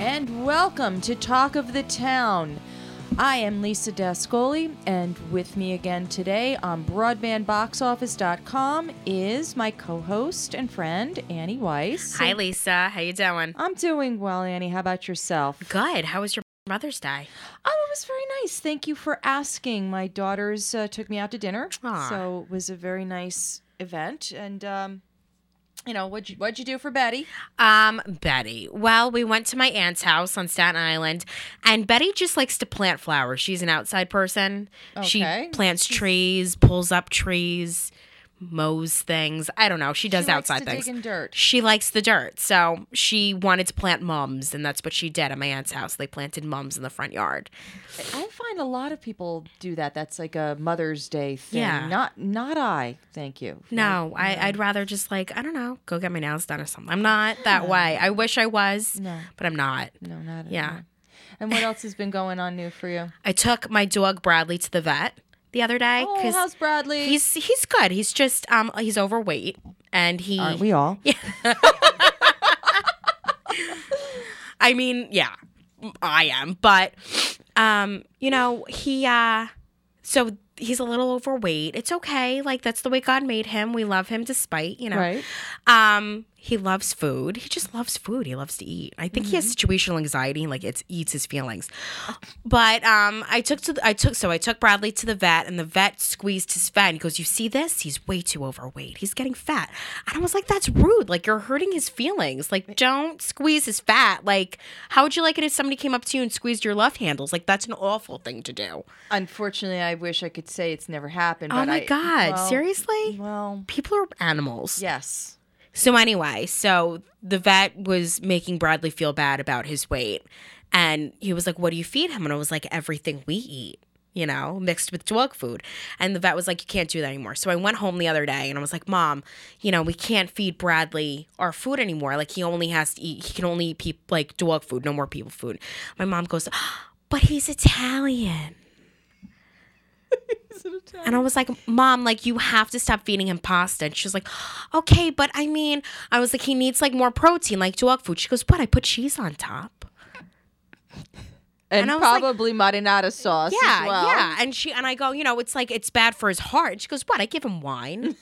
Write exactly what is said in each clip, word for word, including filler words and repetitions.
and welcome to Talk of the Town. I am Lisa Dascoli, and with me again today on broadband box office dot com is my co-host and friend, Annie Weiss. Hi, Lisa. How you doing? I'm doing well, Annie. How about yourself? Good. How was your Mother's Day? Oh, it was very nice. Thank you for asking. My daughters uh, took me out to dinner, Aw. so it was a very nice event. And, um, you know, what'd you, what'd you do for Betty? Um, Betty. Well, we went to my aunt's house on Staten Island, and Betty just likes to plant flowers. She's an outside person. Okay. She plants trees, pulls up trees, mows things. I don't know. She does She likes outside to things. dig in dirt. She likes the dirt. So she wanted to plant mums, and that's what she did at my aunt's house. They planted mums in the front yard. I find a lot of people do that. That's like a Mother's Day thing. Yeah. Not not I, thank you. No, Like, I, I'd rather just like, I don't know, go get my nails done or something. I'm not that way. I wish I was, No. but I'm not. No, not at Yeah. all. And what else has been going on new for you? I took my dog Bradley to the vet the other day. Oh, 'cause how's Bradley? He's he's good. He's just um he's overweight and he. Aren't we all? Yeah. I mean, yeah, I am, but um, you know, he uh, so he's a little overweight. It's okay. Like that's the way God made him. We love him despite, you know. Right. Um, he loves food. He just loves food. He loves to eat. I think Mm-hmm. he has situational anxiety. Like it eats his feelings. But um, I took to the, I took so I took Bradley to the vet, and the vet squeezed his fat. And he goes, "You see this? He's way too overweight. He's getting fat." And I was like, "That's rude. Like you're hurting his feelings. Like don't squeeze his fat. Like how would you like it if somebody came up to you and squeezed your love handles? Like that's an awful thing to do." Unfortunately, I wish I could say it's never happened. Oh but my I- God! well, Seriously? Well, People are animals. yes. So anyway, so the vet was making Bradley feel bad about his weight. And he was like, "What do you feed him?" And I was like, "Everything we eat, you know, mixed with dog food." And the vet was like, "You can't do that anymore." So I went home the other day and I was like, "Mom, you know, we can't feed Bradley our food anymore. Like he only has to eat, he can only eat peop- like dog food, no more people food." My mom goes, "But he's Italian." And I was like, "Mom, like you have to stop feeding him pasta." And she was like, "Okay, but I mean," I was like, "He needs like more protein, like dog food." She goes, "What? I put cheese on top." And, And I was like- probably marinara sauce Yeah, as well. yeah. And she and I go, "You know, it's like it's bad for his heart." And she goes, "What? I give him wine."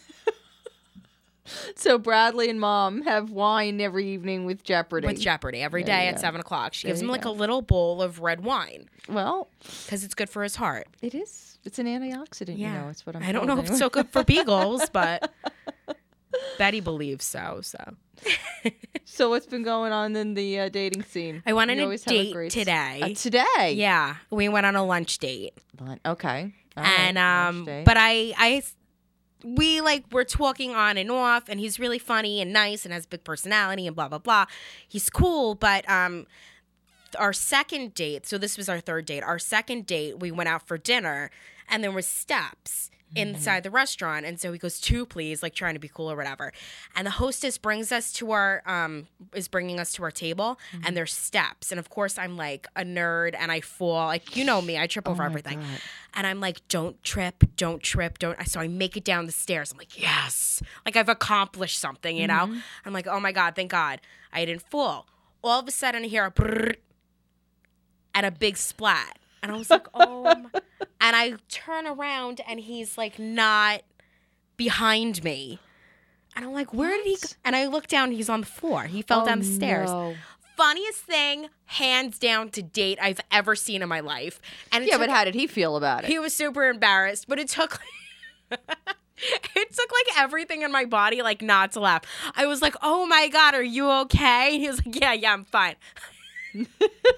So Bradley and Mom have wine every evening with Jeopardy. With Jeopardy every There day you at go. seven o'clock. She There gives him you like go. a little bowl of red wine Well, because it's good for his heart. it is. It's an antioxidant, Yeah, you know. It's what I'm I don't told know if it's anyway. so good for beagles, but Betty believes so. So So what's been going on in the uh, dating scene? I went on You a always have date great- today. Uh, today? Yeah, we went on a lunch date. Fun. Okay. All and right, um lunch date. but I I we like were talking on and off, and he's really funny and nice and has a big personality and blah blah blah. He's cool, but um our second date, so this was our third date. Our second date, we went out for dinner, and there was steps inside the restaurant, and so he goes, "Two, please," like trying to be cool or whatever. And the hostess brings us to our um is bringing us to our table, and there's steps, and of course I'm like a nerd and I fall, like you know me, I trip over my everything. God. And I'm like, "Don't trip, don't trip, don't." So I make it down the stairs. I'm like, "Yes." Like I've accomplished something, you know? I'm like, "Oh my God, thank God I didn't fall." All of a sudden I hear a brrr and a big splat. And I was like, "Oh my." And I turn around and he's like not behind me. And I'm like, "Where did he go?" What? And I look down, he's on the floor. He fell Oh, down the stairs. no. Funniest thing, hands down, to date I've ever seen in my life. And it Yeah, took but how did he feel about it? he was super embarrassed, but it took it took like everything in my body like not to laugh. I was like, "Oh my God, are you okay?" And he was like, "Yeah, yeah, I'm fine." And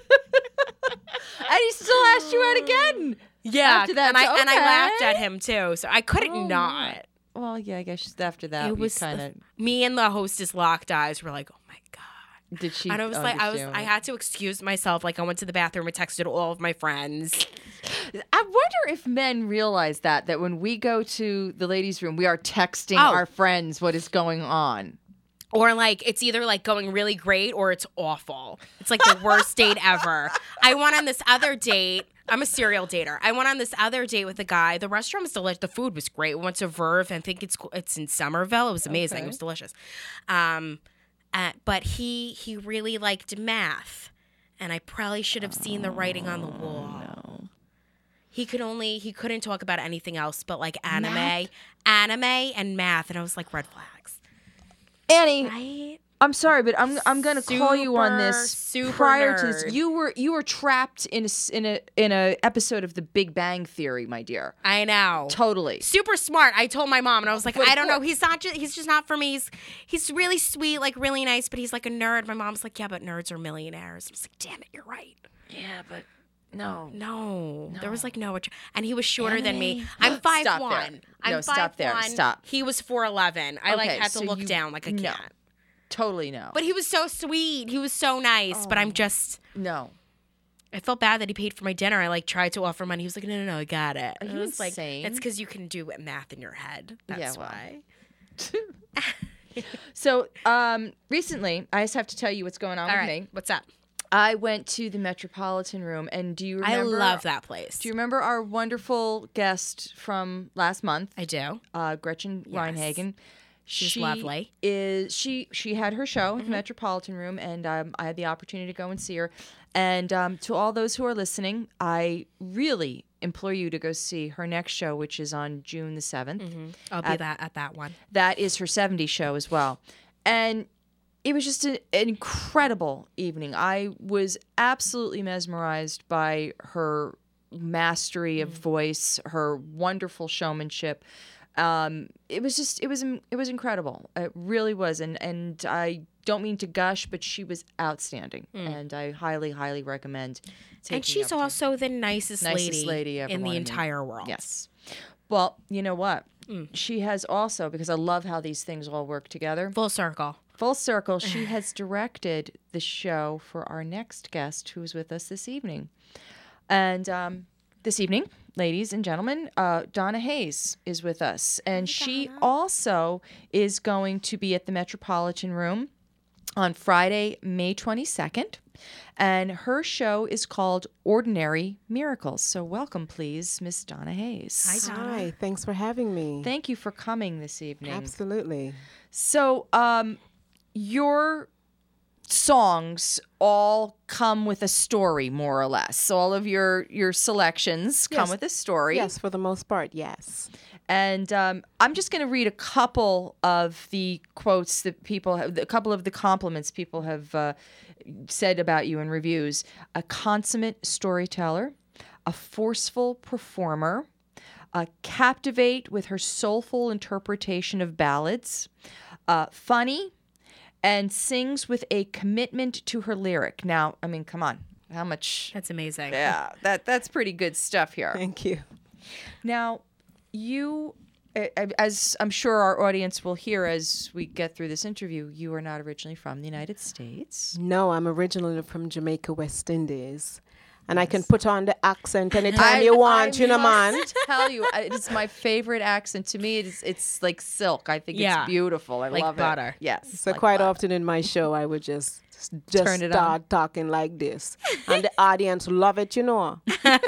he still asked you out again. Yeah, After that, and I so, and I laughed okay. at him too, so I couldn't Oh, not. Well, yeah, I guess after that, It we was kind of. me and the hostess locked eyes. We're like, "Oh my God." Did she? And I was oh, like, did I was, she- I had to excuse myself. Like, I went to the bathroom and texted all of my friends. I wonder if men realize that that when we go to the ladies' room, we are texting Oh. our friends what is going on. Or like it's either like going really great or it's awful. It's like the worst date ever. I went on this other date. I'm a serial dater. I went on this other date with a guy. The restaurant was delicious. The food was great. We went to Verve. I think it's it's in Somerville. It was amazing. Okay. It was delicious. Um, uh, but he he really liked math. and I probably should have seen the writing on the wall. No. He could only he couldn't talk about anything else but like anime, Math? anime and math, and I was like, red flags. Annie, Right? I'm sorry, but I'm I'm gonna call you on this. Super, super Prior to nerd. this, you were you were trapped in a s- in a in a episode of The Big Bang Theory, my dear. I know. Totally. Super smart. I told my mom, and I was like, But I don't what- know. He's not. Just, he's just not for me. He's he's really sweet, like really nice, but he's like a nerd. My mom's like, yeah, but nerds are millionaires. I was like, damn it, you're right. Yeah, but no. No, there was like no, att- and he was shorter than me. Anime? I'm five Stop there. one. I'm No, stop there. five one. Stop. He was four eleven. I like Okay, had to so look you- down like a no. cat. Totally no. But he was so sweet. He was so nice. But I'm just. no. I felt bad that he paid for my dinner. I like tried to offer money. He was like, no, no, no, I got it. Are And you I was like, insane? it's because you can do math in your head. That's Yeah, well. why. So, um, recently, I just have to tell you what's going on All with right, me. what's up? I went to the Metropolitan Room, and do you I remember? love that place. Do you remember our wonderful guest from last month, I do. uh, Gretchen Reinhagen? She's She lovely. Is she? She had her show Mm-hmm. at the Metropolitan Room, and um, I had the opportunity to go and see her. And um, to all those who are listening, I really implore you to go see her next show, which is on June the seventh. I'll be that at that one. That is her seventies show as well. And it was just a, an incredible evening. I was absolutely mesmerized by her mastery of voice, her wonderful showmanship. Um, it was just, it was, it was incredible. It really was. And, and I don't mean to gush, but she was outstanding. And I highly, highly recommend taking And she's up to- also the nicest, Nicest lady, lady ever in the wanted me. entire world. Yes. Well, you know what? She has also, because I love how these things all work together. Full circle. Full circle, she has directed the show for our next guest who's with us this evening. And um, this evening, ladies and gentlemen, uh, Donna Hayes is with us. And she also is going to be at the Metropolitan Room on Friday, May twenty-second. And her show is called Ordinary Miracles. So welcome, please, Miss Donna Hayes. Hi, Donna. Hi, thanks for having me. Thank you for coming this evening. Absolutely. So, um, your songs all come with a story, more or less. So all of your your selections come Yes. with a story. Yes, for the most part, yes. And um, I'm just going to read a couple of the quotes that people have, a couple of the compliments people have uh, said about you in reviews. A consummate storyteller, a forceful performer, a captivate with her soulful interpretation of ballads, uh, funny, and sings with a commitment to her lyric. Now, I mean, come on. How much? That's amazing. Yeah, that that's pretty good stuff here. Thank you. Now, you, a- as I'm sure our audience will hear as we get through this interview, you are not originally from the United States. No, I'm originally from Jamaica, West Indies. And I can put on the accent anytime I- you want, I you know, man. must tell you, I- it's my favorite accent. To me, it's it's like silk. I think Yeah. it's beautiful. I Like love butter. it. Yes. So like quite butter. often in my show, I would just just Turn it start on. talking like this. And the audience love it, you know.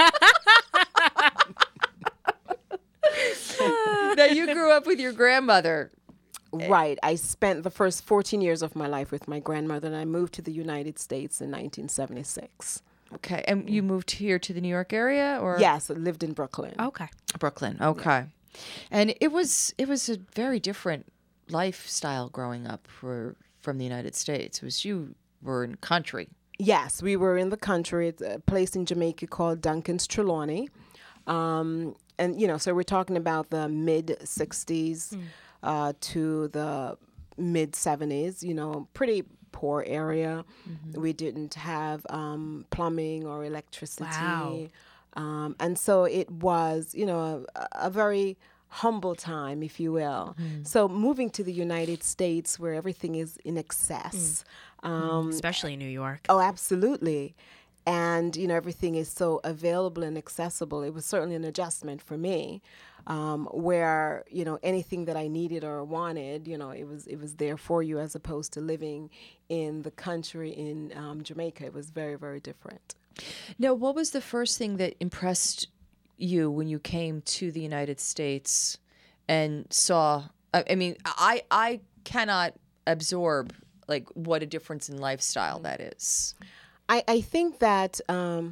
Now, you grew up with your grandmother. Right. I spent the first fourteen years of my life with my grandmother, and I moved to the United States in nineteen seventy-six. Okay, and you moved here to the New York area, or Yes, I lived in Brooklyn. Okay. Brooklyn? Okay, and it was it was a very different lifestyle growing up for from the United States. It was you were in country. Yes, we were in the country. It's a place in Jamaica called Duncan's Trelawney. Um, and, you know, so we're talking about the mid sixties uh, to the mid seventies, you know, pretty poor area. We didn't have um, plumbing or electricity. Wow. Um, and so it was, you know, a, a very humble time, if you will. So moving to the United States where everything is in excess. Um, Especially in New York. Oh, absolutely. And, you know, everything is so available and accessible. It was certainly an adjustment for me, um, where, you know, anything that I needed or wanted, you know, it was it was there for you, as opposed to living in the country in um, Jamaica. It was very, very different. Now, what was the first thing that impressed you when you came to the United States and saw? I, I mean, I I cannot absorb like what a difference in lifestyle that is. I, I think that um,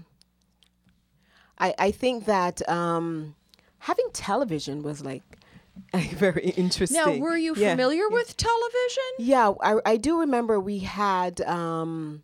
I, I think that um, having television was like very interesting. Now, were you Yeah. familiar with television? Yeah, I, I do remember we had um,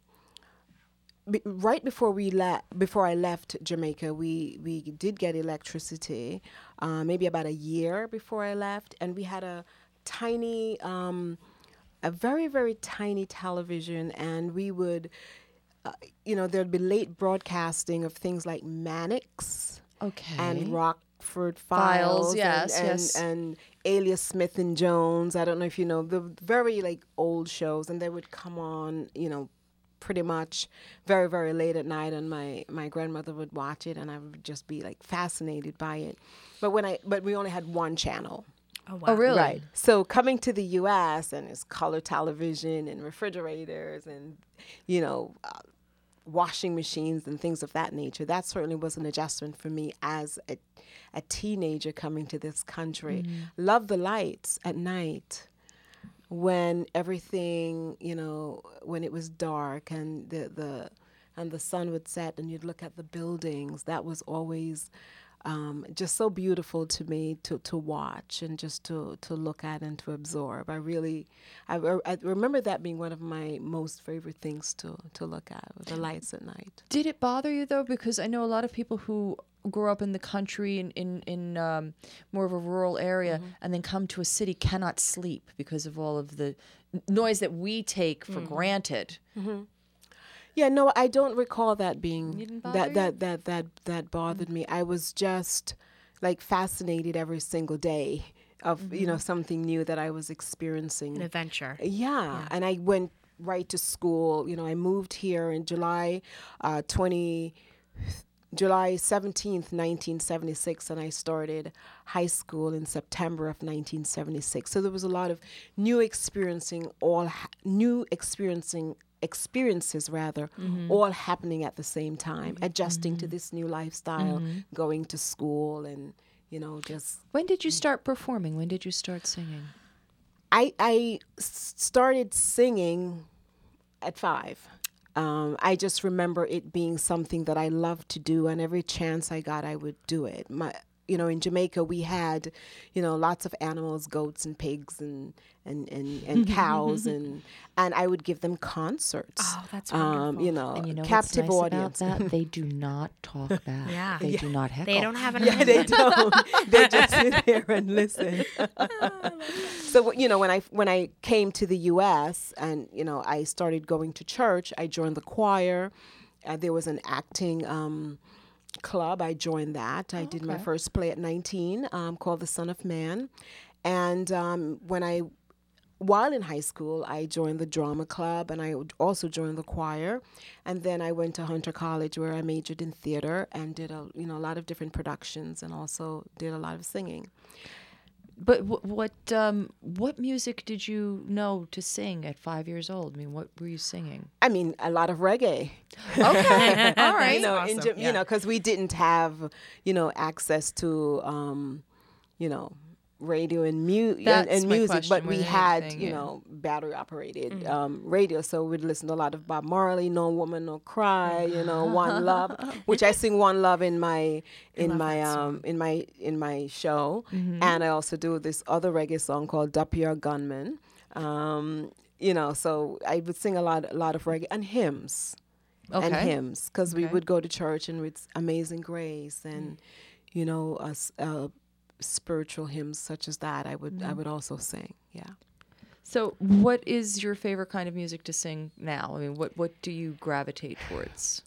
b- right before we left before I left Jamaica, we we did get electricity, uh, maybe about a year before I left, and we had a tiny, um, a very very tiny television, and we would, uh, you know, there'd be late broadcasting of things like Mannix Okay. and Rockford Files, Files, yes, and, and, yes. and Alias Smith and Jones. I don't know if you know the very like old shows, and they would come on, you know, pretty much very very late at night, and my my grandmother would watch it, and I would just be like fascinated by it. But when I but we only had one channel. Oh wow. Oh, really? Right. So coming to the U S and it's color television and refrigerators and, you know, uh, washing machines and things of that nature, that certainly was an adjustment for me as a, a teenager coming to this country. Love the lights at night when everything, you know, when it was dark and the, the and the sun would set and you'd look at the buildings. That was always um, just so beautiful to me to, to watch and just to, to look at and to absorb. I really, I, I remember that being one of my most favorite things to, to look at, the lights at night. Did it bother you though? Because I know a lot of people who grew up in the country in in, in um, more of a rural area and then come to a city cannot sleep because of all of the n- noise that we take for granted. Yeah, no, I don't recall that being You didn't bother that, you? that that that that bothered me. I was just like fascinated every single day of you know something new that I was experiencing. An adventure. Yeah, and I went right to school. You know, I moved here in July, uh, twenty, July seventeenth, nineteen seventy six, and I started high school in September of nineteen seventy six. So there was a lot of new experiencing, all ha- new experiencing experiences rather, all happening at the same time, adjusting to this new lifestyle, going to school, and you know just. When did you start performing? When did you start singing? I I s- started singing at five. Um, I just remember it being something that I loved to do, and every chance I got, I would do it. My, you know, in Jamaica, we had, you know, lots of animals, goats and pigs and and, and, and cows, and and I would give them concerts. Oh, that's um, wonderful. you know, And you know captive what's nice audience. about that? They do not talk back. Yeah. They do not heckle. They don't have an Yeah, they don't. They just sit there and listen. So you know, when I when I came to the U S and you know I started going to church, I joined the choir. Uh, there was an acting um, club. I joined that. I did my okay. first play at nineteen, um, called The Son of Man. And um, when I, while in high school, I joined the drama club, and I would also joined the choir. And then I went to Hunter College, where I majored in theater and did a you know a lot of different productions, and also did a lot of singing. But w- what um, what music did you know to sing at five years old? I mean, what were you singing? I mean, a lot of reggae. Okay, all right. you know, in, awesome, Jam- yeah. you know, because we didn't have, you know, access to, um, you know, radio and, mu- and, That's and my music, question but more we than had, anything, you yeah. know, battery operated um, radio. So we'd listen to a lot of Bob Marley, No Woman, No Cry, you know, One Love, which I sing One Love in my in love my that um in my in my show, Mm-hmm. and I also do this other reggae song called Dapia Gunman. Um, you know, so I would sing a lot a lot of reggae and hymns. And Okay. hymns, because we Okay. would go to church and with Amazing Grace and you know us uh, spiritual hymns such as that. I would I would also sing. Yeah. So, what is your favorite kind of music to sing now? I mean, what what do you gravitate towards?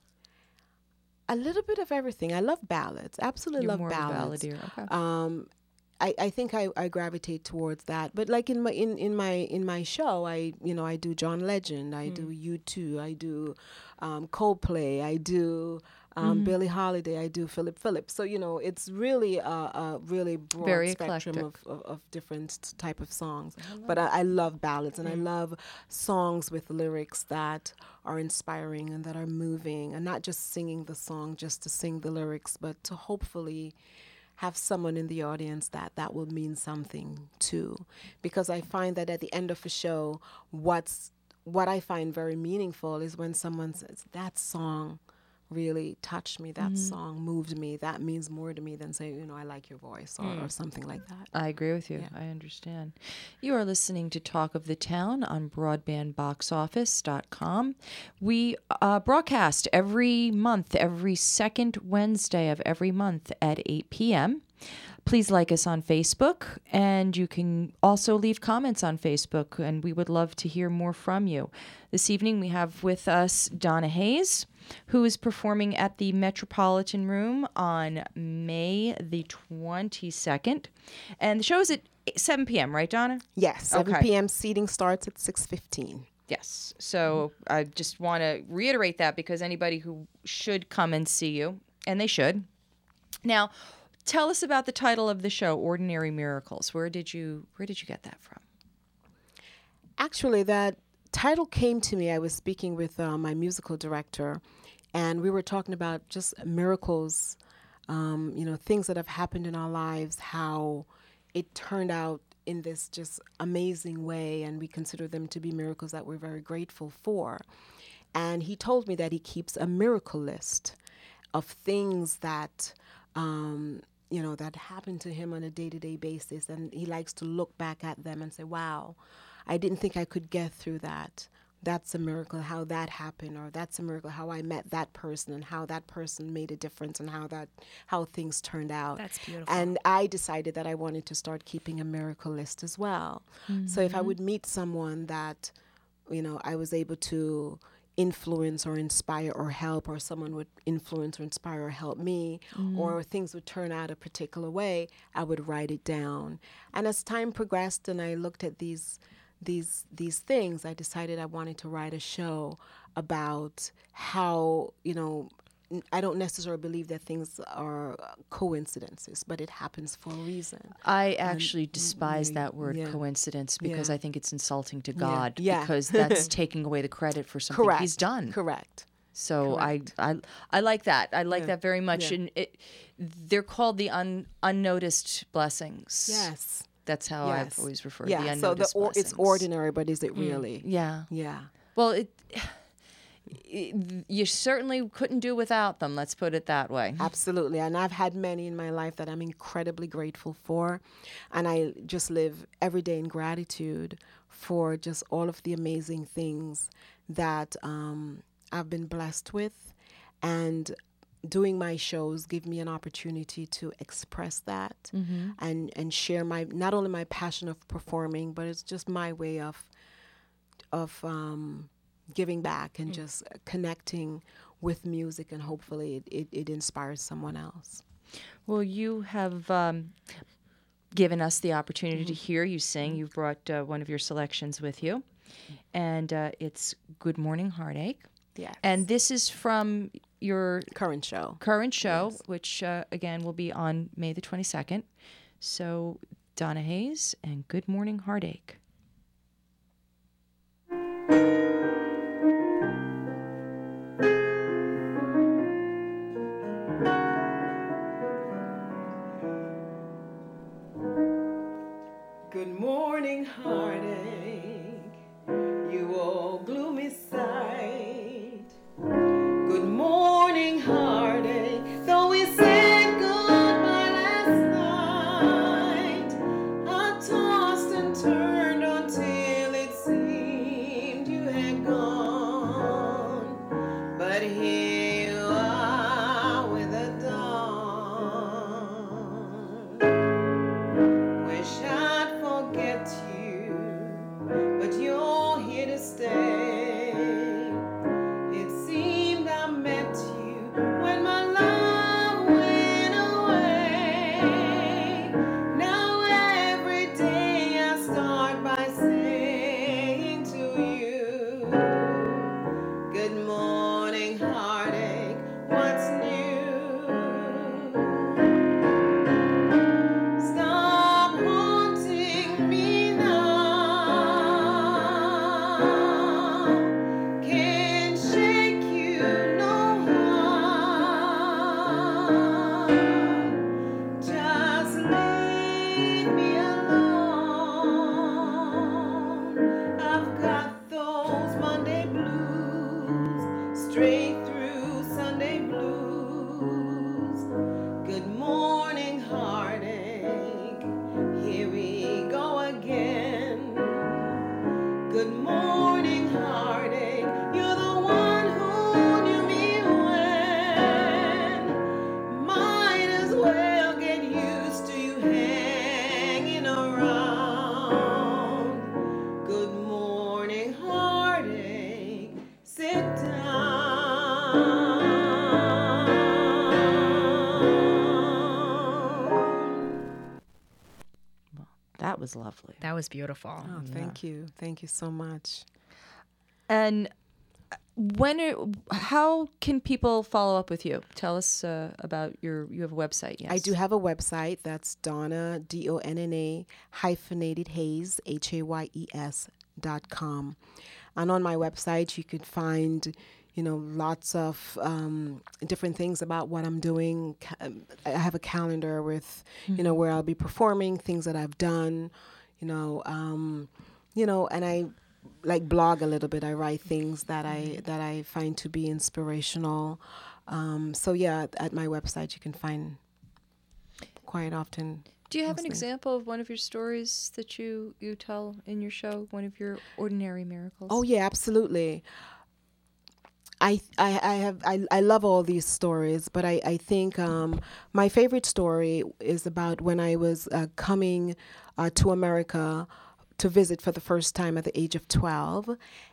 A little bit of everything. I love ballads. Absolutely You're love more of a ballads. balladeer. Okay. Um, I, I think I, I gravitate towards that. But like in my in, in my in my show, I you know I do John Legend, I do U two, I do um, Coldplay, I do um, Billie Holiday, I do Philip Phillips. So you know it's really a, a really broad Very spectrum of, eclectic. of, of different type of songs. But I, I love ballads, and I love songs with lyrics that are inspiring and that are moving, and not just singing the song just to sing the lyrics, but to hopefully have someone in the audience that that will mean something to. Because I find that at the end of a show, what's what I find very meaningful is when someone says, that song really touched me, that song moved me, that means more to me than saying, you know, I like your voice, or, or something like that. I agree with you. Yeah. I understand. You are listening to Talk of the Town on broadband box office dot com. We uh, broadcast every month, every second Wednesday of every month at eight p.m. Please like us on Facebook, and you can also leave comments on Facebook, and we would love to hear more from you. This evening we have with us Donna Hayes, who is performing at the Metropolitan Room on May the twenty-second. And the show is at seven p.m., right, Donna? Yes, seven Okay. p.m. seating starts at six fifteen. Yes. So I just want to reiterate that, because anybody who should come and see you, and they should. Now, tell us about the title of the show, Ordinary Miracles. Where did you where did you get that from? Actually, that title came to me. I was speaking with uh, my musical director, and we were talking about just miracles, um, you know, things that have happened in our lives, how it turned out in this just amazing way, and we consider them to be miracles that we're very grateful for. And he told me that he keeps a miracle list of things that, um, you know, that happen to him on a day-to-day basis, and he likes to look back at them and say, wow, I didn't think I could get through that. That's a miracle how that happened, or that's a miracle how I met that person and how that person made a difference, and how that how things turned out. That's beautiful. And I decided that I wanted to start keeping a miracle list as well. So if I would meet someone that, you know, I was able to influence or inspire or help, or someone would influence or inspire or help me, or things would turn out a particular way, I would write it down. And as time progressed and I looked at these these these things, I decided I wanted to write a show about how, you know, n- I don't necessarily believe that things are uh, coincidences, but it happens for a reason. I actually despise yeah, that word yeah. coincidence, because Yeah. I think it's insulting to God, yeah. because that's taking away the credit for something Correct. he's done. Correct. So I, I I like that. I like Yeah. that very much. Yeah. And it, they're called the un, unnoticed blessings. Yes. That's how Yes. I've always referred to Yeah. the So the unnoticed or, blessings. it's ordinary, but is it really? Yeah. Yeah. Well, it, it you certainly couldn't do without them. Let's put it that way. Absolutely. And I've had many in my life that I'm incredibly grateful for. And I just live every day in gratitude for just all of the amazing things that um, I've been blessed with. And doing my shows give me an opportunity to express that and, and share my, not only my passion of performing, but it's just my way of, of um, giving back and just connecting with music, and hopefully it, it, it inspires someone else. Well, you have um, given us the opportunity to hear you sing. You've brought uh, one of your selections with you, and uh, it's Good Morning Heartache. Yes. And this is from your Current show. current show, which, uh, again, will be on May the twenty-second. So, Donna Hayes and Good Morning Heartache. Good morning, heartache, you old gloomy sight. Good morning, heartache, though we said goodbye last night. I tossed and turned until it seemed you had gone. But here you are with the dawn. Wish I'd forget you, That was lovely. That was beautiful. Oh, thank you. Thank you so much. And when are, how can people follow up with you? Tell us uh, about your, you have a website, yes? I do have a website. That's Donna, D O N N A, hyphenated Hayes, H A Y E S, dot com. And on my website, you could find, you know, lots of um, different things about what I'm doing. Ca- I have a calendar with, you know, where I'll be performing, things that I've done, you know, um, you know, and I like blog a little bit. I write things that I that I find to be inspirational. Um, so yeah, at my website you can find quite often. Do you have those an things. example of one of your stories that you, you tell in your show, one of your ordinary miracles? Oh yeah, absolutely. I, I, I have I, I love all these stories, but I, I think um, my favorite story is about when I was uh, coming uh, to America to visit for the first time at the age of twelve.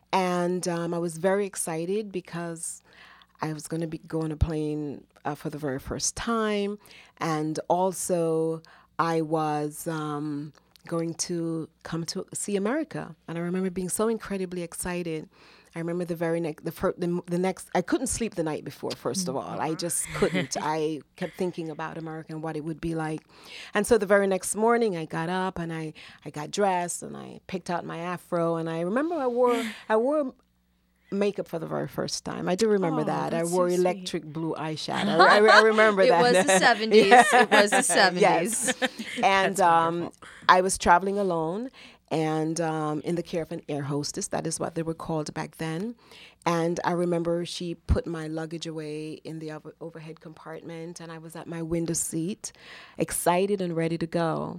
And um, I was very excited because I was going to be going on a plane uh, for the very first time. And also I was um, going to come to see America. And I remember being so incredibly excited. I remember the very next, the, fir- the the next, I couldn't sleep the night before, first of all. I just couldn't. I kept thinking about America and what it would be like. And so the very next morning I got up and I, I got dressed and I picked out my afro. And I remember I wore, I wore makeup for the very first time. I do remember Oh, that. I that's wore so sweet. electric blue eyeshadow. I, I, I remember It that. was the seventies. It was the seventies. Yes. And That's um, wonderful. I was traveling alone and um, in the care of an air hostess. That is what they were called back then. And I remember she put my luggage away in the over- overhead compartment, and I was at my window seat, excited and ready to go.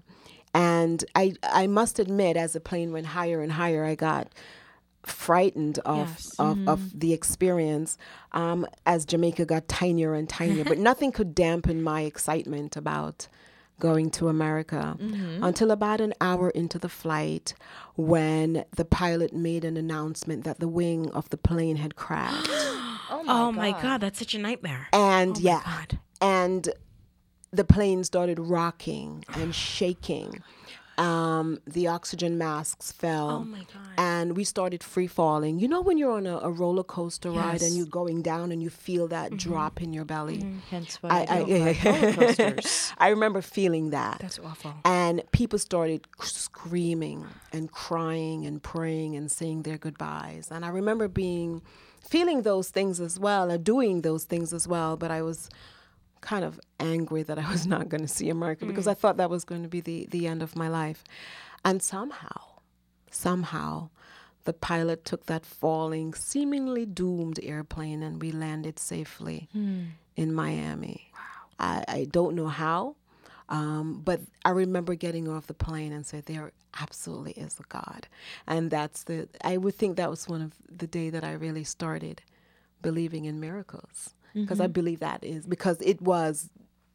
And I, I must admit, as the plane went higher and higher, I got frightened of Yes. of, of the experience um, as Jamaica got tinier and tinier. But nothing could dampen my excitement about going to America until about an hour into the flight when the pilot made an announcement that the wing of the plane had crashed. Oh my God, that's such a nightmare. And Oh my yeah, God. and the plane started rocking and shaking. Um, the oxygen masks fell. Oh my God. And we started free falling. You know when you're on a, a roller coaster ride and Yes. you're going down and you feel that drop in your belly? Hence what I, I, don't like roller coasters. I remember feeling that. That's awful. And people started screaming and crying and praying and saying their goodbyes. And I remember being, feeling those things as well, or doing those things as well. But I was kind of angry that I was not going to see America because I thought that was going to be the, the end of my life. And somehow, somehow, the pilot took that falling, seemingly doomed airplane and we landed safely in Miami. Wow. I, I don't know how. Um, but I remember getting off the plane and said, there absolutely is a God. And that's the, I would think that was one of the day that I really started believing in miracles. Because I believe that is, because it was,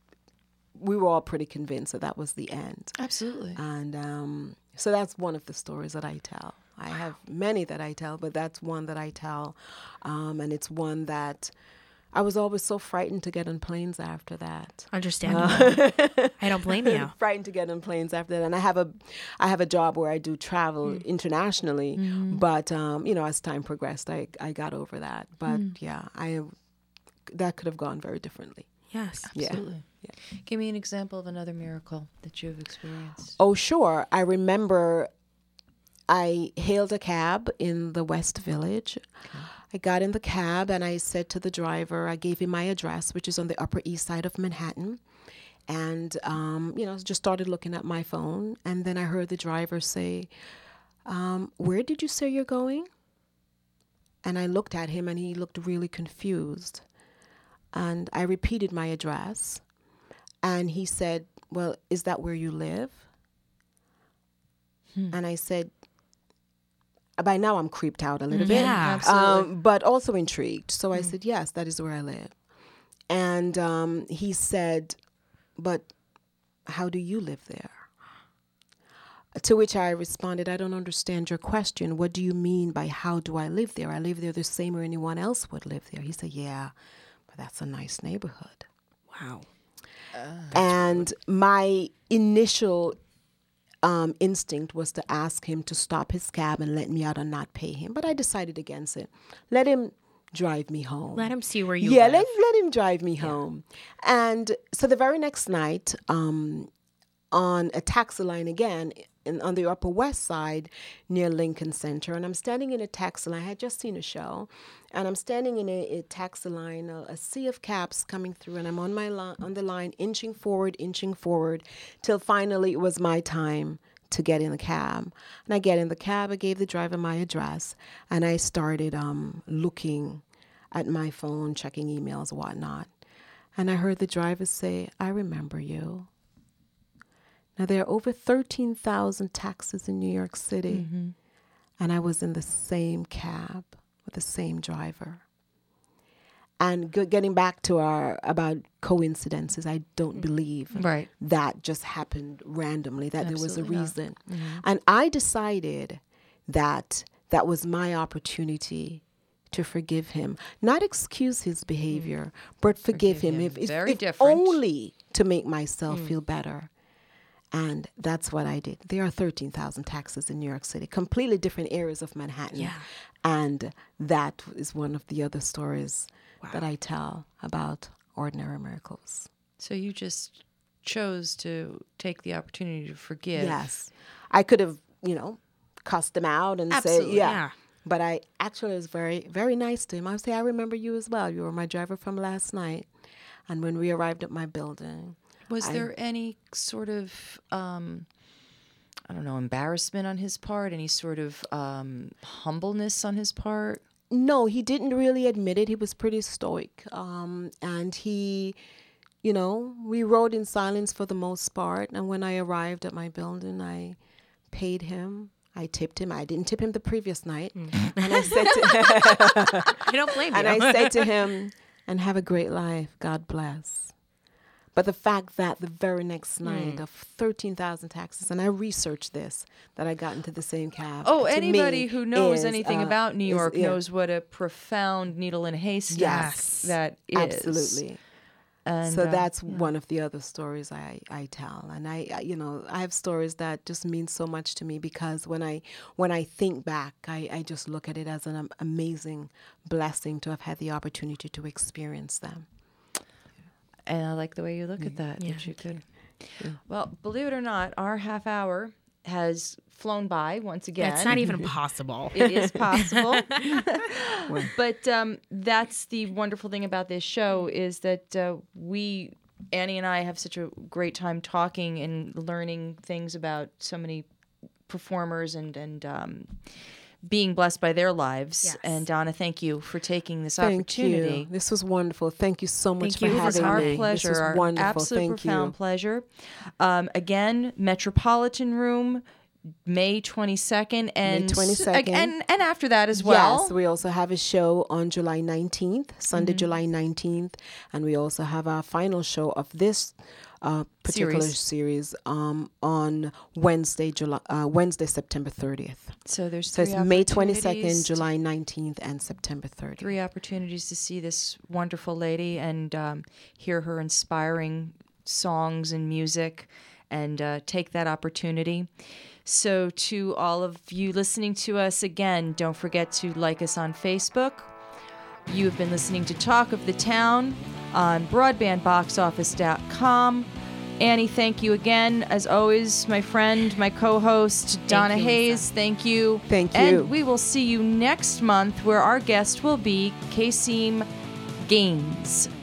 we were all pretty convinced that that was the end. Absolutely. And um, so that's one of the stories that I tell. I have many that I tell, but that's one that I tell. Um, and it's one that I was always so frightened to get on planes after that. Understandable. I don't blame you. Frightened to get on planes after that. And I have a, I have a job where I do travel internationally, but um, you know, as time progressed, I I got over that. But yeah, I that could have gone very differently. Yes. Yeah. Absolutely. Give me an example of another miracle that you've experienced. Oh, sure. I remember I hailed a cab in the West Village. I got in the cab and I said to the driver, I gave him my address, which is on the Upper East Side of Manhattan. And, um, you know, just started looking at my phone. And then I heard the driver say, um, where did you say you're going? And I looked at him and he looked really confused. And I repeated my address. And he said, well, is that where you live? Hmm. And I said, by now I'm creeped out a little bit. Yeah. Absolutely. Um, but also intrigued. So I said, yes, that is where I live. And um, he said, but how do you live there? To which I responded, I don't understand your question. What do you mean by how do I live there? I live there the same way anyone else would live there. He said, yeah, but that's a nice neighborhood. Wow. And my initial um, instinct was to ask him to stop his cab and let me out and not pay him. But I decided against it. Let him drive me home. Let him see where you yeah, live. let, let him drive me home. And so the very next night, um, on a taxi line again, in, on the Upper West Side near Lincoln Center, and I'm standing in a taxi line. I had just seen a show, and I'm standing in a, a taxi line, a, a sea of cabs coming through, and I'm on my li- on the line, inching forward, inching forward, till finally it was my time to get in the cab. And I get in the cab, I gave the driver my address, and I started um, looking at my phone, checking emails, whatnot. And I heard the driver say, "I remember you." Now, there are over thirteen thousand taxis in New York City, mm-hmm. and I was in the same cab with the same driver. And g- getting back to our about coincidences, I don't believe right. that just happened randomly, that Absolutely there was a not. reason. Mm-hmm. And I decided that that was my opportunity to forgive him, not excuse his behavior, mm. but forgive, forgive him, him. If, if, Very if different. only to make myself mm. feel better. And that's what I did. There are thirteen thousand taxis in New York City, completely different areas of Manhattan. Yeah. And that is one of the other stories wow. that I tell about Ordinary Miracles. So you just chose to take the opportunity to forgive. Yes. I could have, you know, cussed him out and Absolutely, say, yeah. yeah. But I actually was very, very nice to him. I would say, "I remember you as well. You were my driver from last night." And when we arrived at my building, was I, there any sort of, um, I don't know, embarrassment on his part? Any sort of um, humbleness on his part? No, he didn't really admit it. He was pretty stoic. Um, and he, you know, we rode in silence for the most part. And when I arrived at my building, I paid him. I tipped him. I didn't tip him the previous night. Mm. And I said to I don't blame you. And I said to him, "And have a great life. God bless." But the fact that the very next night mm. of thirteen thousand taxis, and I researched this, that I got into the same cab. Oh, anybody who knows is, anything uh, about New York is, yeah. knows what a profound needle in a haystack yes, that is. Absolutely. And so uh, that's yeah. one of the other stories I, I tell. And I, I, you know, I have stories that just mean so much to me because when I when I think back, I, I just look at it as an um, amazing blessing to have had the opportunity to experience them. And I like the way you look at that. Yeah, that you could. Yeah. Well, believe it or not, our half hour has flown by once again. It's not even possible. It is possible. But um, that's the wonderful thing about this show is that uh, we, Annie and I, have such a great time talking and learning things about so many performers and, and um, being blessed by their lives. Yes. And Donna, thank you for taking this thank opportunity. You. This was wonderful. Thank you so much thank for you. having it was our me. Pleasure, This was our wonderful. Absolute thank profound you. pleasure. Um, again, Metropolitan Room, May twenty-second, and May twenty-second. and and after that as well. Yes, we also have a show on July nineteenth, Sunday, mm-hmm. July nineteenth, and we also have our final show of this uh, particular series, series um, on Wednesday, July uh, Wednesday, September thirtieth. So there's so three it's May twenty-second, July nineteenth, and September thirtieth. Three opportunities to see this wonderful lady and um, hear her inspiring songs and music, and uh, take that opportunity. So to all of you listening to us again, don't forget to like us on Facebook. You have been listening to Talk of the Town on broadband box office dot com. Annie, thank you again. As always, my friend, my co-host, Donna you, Hayes, Lisa. thank you. Thank you. And we will see you next month where our guest will be Kasim Gaines.